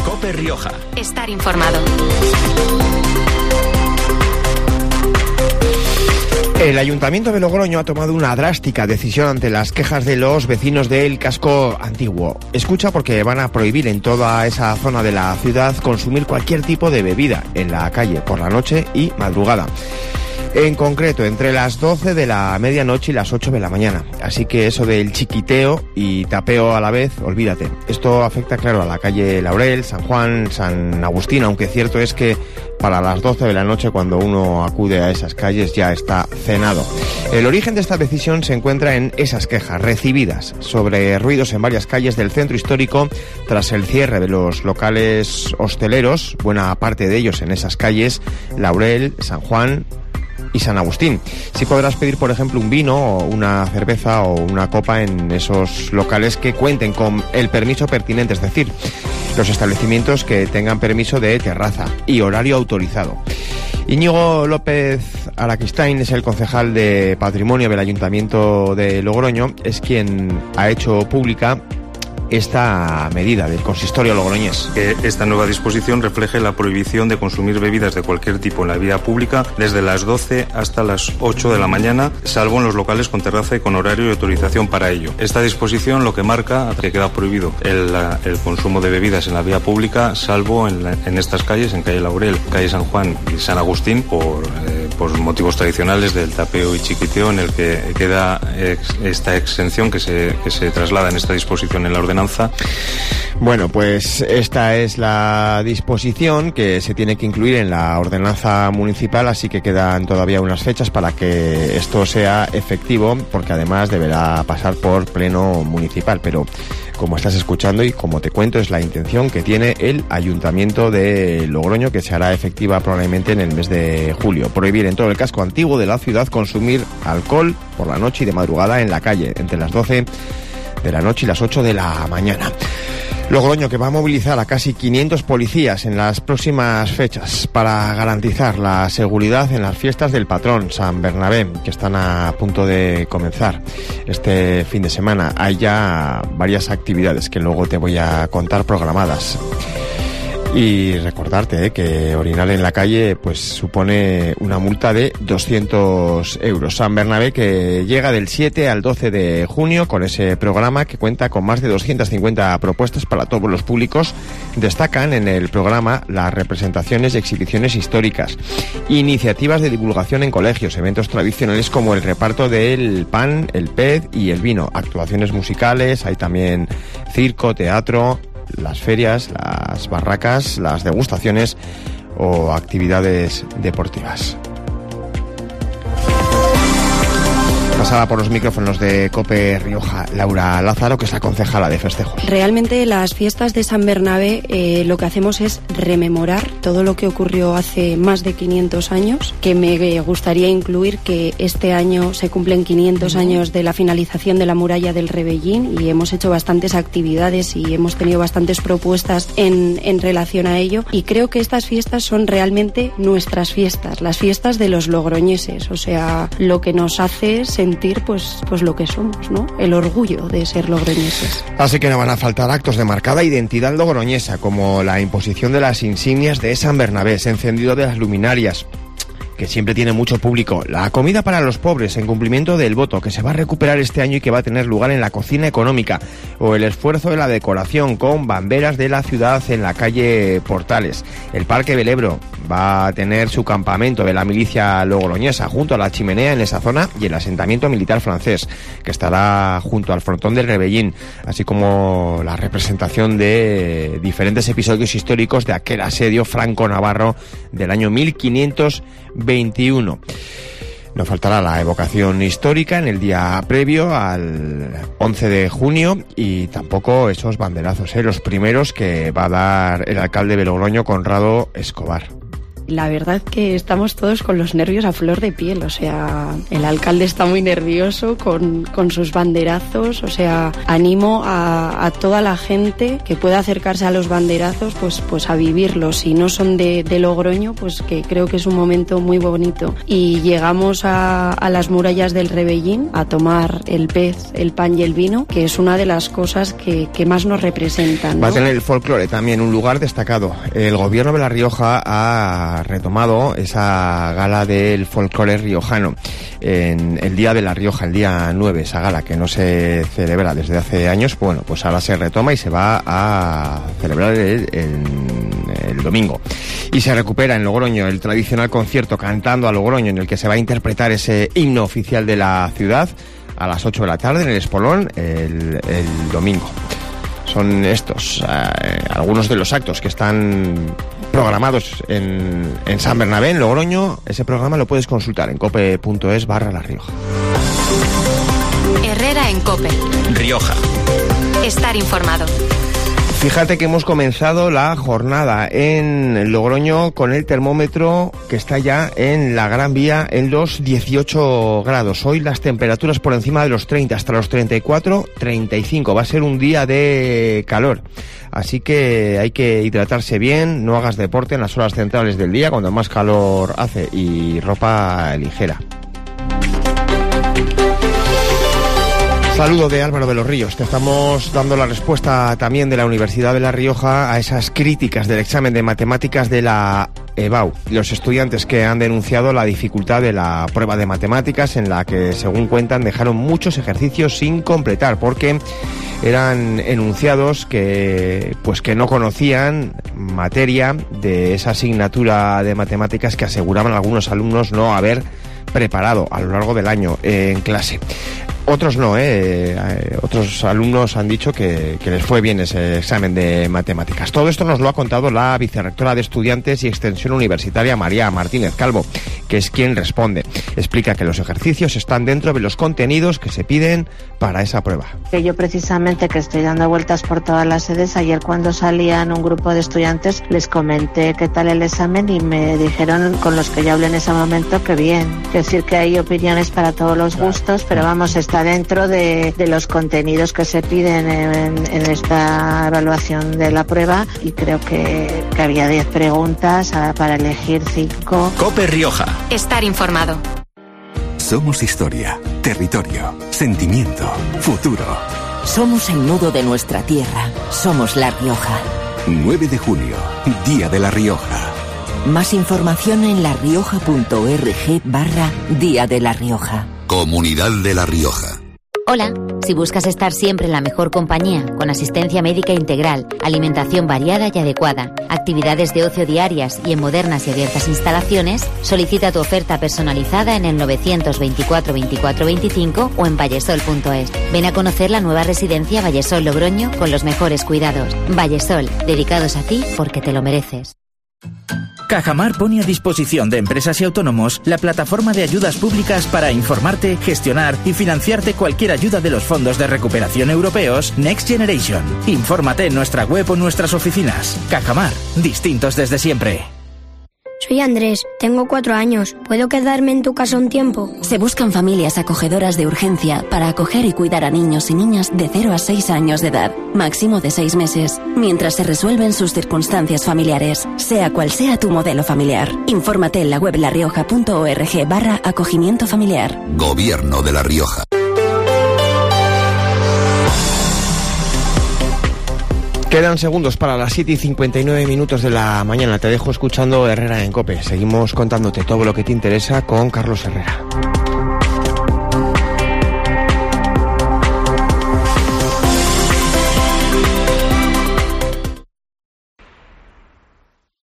COPE Rioja. Estar informado. El Ayuntamiento de Logroño ha tomado una drástica decisión ante las quejas de los vecinos del casco antiguo. Escucha, porque van a prohibir en toda esa zona de la ciudad consumir cualquier tipo de bebida en la calle por la noche y madrugada. En concreto, entre las 12 de la medianoche y las 8 de la mañana. Así que eso del chiquiteo y tapeo a la vez, olvídate. Esto afecta, claro, a la calle Laurel, San Juan, San Agustín, aunque cierto es que para las 12 de la noche, cuando uno acude a esas calles, ya está cenado. El origen de esta decisión se encuentra en esas quejas recibidas sobre ruidos en varias calles del centro histórico tras el cierre de los locales hosteleros, buena parte de ellos en esas calles, Laurel, San Juan y San Agustín. Sí podrás pedir, por ejemplo, un vino o una cerveza o una copa en esos locales que cuenten con el permiso pertinente, es decir, los establecimientos que tengan permiso de terraza y horario autorizado. Íñigo López Araquistain es el concejal de Patrimonio del Ayuntamiento de Logroño, es quien ha hecho pública esta medida del consistorio logroñés. Que esta nueva disposición refleje la prohibición de consumir bebidas de cualquier tipo en la vía pública desde las 12 hasta las 8 de la mañana, salvo en los locales con terraza y con horario y autorización para ello. Esta disposición lo que marca que queda prohibido el consumo de bebidas en la vía pública, salvo en estas calles, en calle Laurel, calle San Juan y San Agustín, por motivos tradicionales del tapeo y chiquiteo, en el que queda esta exención que se traslada en esta disposición en la ordenanza. Bueno, pues esta es la disposición que se tiene que incluir en la ordenanza municipal, así que quedan todavía unas fechas para que esto sea efectivo, porque además deberá pasar por pleno municipal, pero como estás escuchando y como te cuento, es la intención que tiene el Ayuntamiento de Logroño, que se hará efectiva probablemente en el mes de julio. Prohibir en todo el casco antiguo de la ciudad consumir alcohol por la noche y de madrugada en la calle, entre las 12 de la noche y las 8 de la mañana. Logroño, que va a movilizar a casi 500 policías en las próximas fechas para garantizar la seguridad en las fiestas del patrón San Bernabé, que están a punto de comenzar este fin de semana. Hay ya varias actividades que luego te voy a contar programadas. Y recordarte que orinar en la calle pues supone una multa de 200 euros. San Bernabé, que llega del 7 al 12 de junio con ese programa que cuenta con más de 250 propuestas para todos los públicos. Destacan en el programa las representaciones y exhibiciones históricas, iniciativas de divulgación en colegios, eventos tradicionales como el reparto del pan, el pez y el vino, actuaciones musicales, hay también circo, teatro, las ferias, las barracas, las degustaciones o actividades deportivas. Pasaba por los micrófonos de COPE Rioja Laura Lázaro, que es la concejala de festejos. Realmente las fiestas de San Bernabé lo que hacemos es rememorar todo lo que ocurrió hace más de 500 años, que me gustaría incluir que este año se cumplen 500 años de la finalización de la muralla del Rebellín y hemos hecho bastantes actividades y hemos tenido bastantes propuestas en relación a ello, y creo que estas fiestas son realmente nuestras fiestas, las fiestas de los logroñeses, o sea, lo que nos hace sentir pues lo que somos, ¿no? El orgullo de ser logroñeses. Así que no van a faltar actos de marcada identidad logroñesa, como la imposición de las insignias de San Bernabé, ese encendido de las luminarias, que siempre tiene mucho público, la comida para los pobres en cumplimiento del voto, que se va a recuperar este año y que va a tener lugar en la cocina económica, o el esfuerzo de la decoración con banderas de la ciudad en la calle Portales. El Parque del Ebro va a tener su campamento de la milicia logroñesa junto a la chimenea en esa zona, y el asentamiento militar francés, que estará junto al frontón del Rebellín, así como la representación de diferentes episodios históricos de aquel asedio franco-navarro del año 1521. No faltará la evocación histórica en el día previo al 11 de junio y tampoco esos banderazos, los primeros que va a dar el alcalde de Logroño, Conrado Escobar. La verdad que estamos todos con los nervios a flor de piel, o sea, el alcalde está muy nervioso con sus banderazos, o sea, animo a toda la gente que pueda acercarse a los banderazos, pues a vivirlos. Si no son de Logroño, pues que creo que es un momento muy bonito. Y llegamos a las murallas del Rebellín a tomar el pez, el pan y el vino, que es una de las cosas que más nos representan, ¿no? Va a tener el folclore también un lugar destacado. El gobierno de La Rioja ha retomado esa gala del folclore riojano en el Día de La Rioja, el día 9, esa gala que no se celebra desde hace años. Bueno, pues ahora se retoma y se va a celebrar el domingo. Y se recupera en Logroño el tradicional concierto Cantando a Logroño, en el que se va a interpretar ese himno oficial de la ciudad a las 8 de la tarde en el Espolón el domingo. Son estos algunos de los actos que están programados en San Bernabé, en Logroño. Ese programa lo puedes consultar en cope.es/La Rioja. Herrera en COPE. Rioja. Estar informado. Fíjate que hemos comenzado la jornada en Logroño con el termómetro que está ya en la Gran Vía en los 18 grados. Hoy las temperaturas por encima de los 30, hasta los 34, 35. Va a ser un día de calor. Así que hay que hidratarse bien, no hagas deporte en las horas centrales del día, cuando más calor hace, y ropa ligera. Saludo de Álvaro de los Ríos. Te estamos dando la respuesta también de la Universidad de La Rioja a esas críticas del examen de matemáticas de la EBAU. Los estudiantes que han denunciado la dificultad de la prueba de matemáticas, en la que, según cuentan, dejaron muchos ejercicios sin completar porque eran enunciados que no conocían materia de esa asignatura de matemáticas que aseguraban algunos alumnos no haber preparado a lo largo del año en clase. Otros no, otros alumnos han dicho que les fue bien ese examen de matemáticas. Todo esto nos lo ha contado la vicerrectora de Estudiantes y Extensión Universitaria, María Martínez Calvo, que es quien responde. Explica que los ejercicios están dentro de los contenidos que se piden para esa prueba. Yo precisamente, que estoy dando vueltas por todas las sedes, ayer cuando salían un grupo de estudiantes les comenté qué tal el examen y me dijeron, con los que yo hablé en ese momento, que bien. Quiero decir que hay opiniones para todos los gustos, pero vamos, está dentro de los contenidos que se piden en esta evaluación de la prueba, y creo que había 10 preguntas para elegir 5. COPE Rioja. Estar informado. Somos historia, territorio, sentimiento, futuro. Somos el nudo de nuestra tierra. Somos La Rioja. 9 de junio, Día de La Rioja. Más información en larrioja.org/Día de La Rioja. Comunidad de La Rioja. Hola, si buscas estar siempre en la mejor compañía, con asistencia médica integral, alimentación variada y adecuada, actividades de ocio diarias y en modernas y abiertas instalaciones, solicita tu oferta personalizada en el 924 24 25 o en vallesol.es. Ven a conocer la nueva residencia Vallesol Logroño con los mejores cuidados. Vallesol, dedicados a ti porque te lo mereces. Cajamar pone a disposición de empresas y autónomos la plataforma de ayudas públicas para informarte, gestionar y financiarte cualquier ayuda de los fondos de recuperación europeos Next Generation. Infórmate en nuestra web o nuestras oficinas. Cajamar, distintos desde siempre. Soy Andrés, tengo 4 años. ¿Puedo quedarme en tu casa un tiempo? Se buscan familias acogedoras de urgencia para acoger y cuidar a niños y niñas de 0 a 6 años de edad, máximo de 6 meses, mientras se resuelven sus circunstancias familiares, sea cual sea tu modelo familiar. Infórmate en la web larrioja.org/acogimiento familiar. Gobierno de La Rioja. Quedan segundos para las 7:59 de la mañana. Te dejo escuchando Herrera en COPE. Seguimos contándote todo lo que te interesa con Carlos Herrera.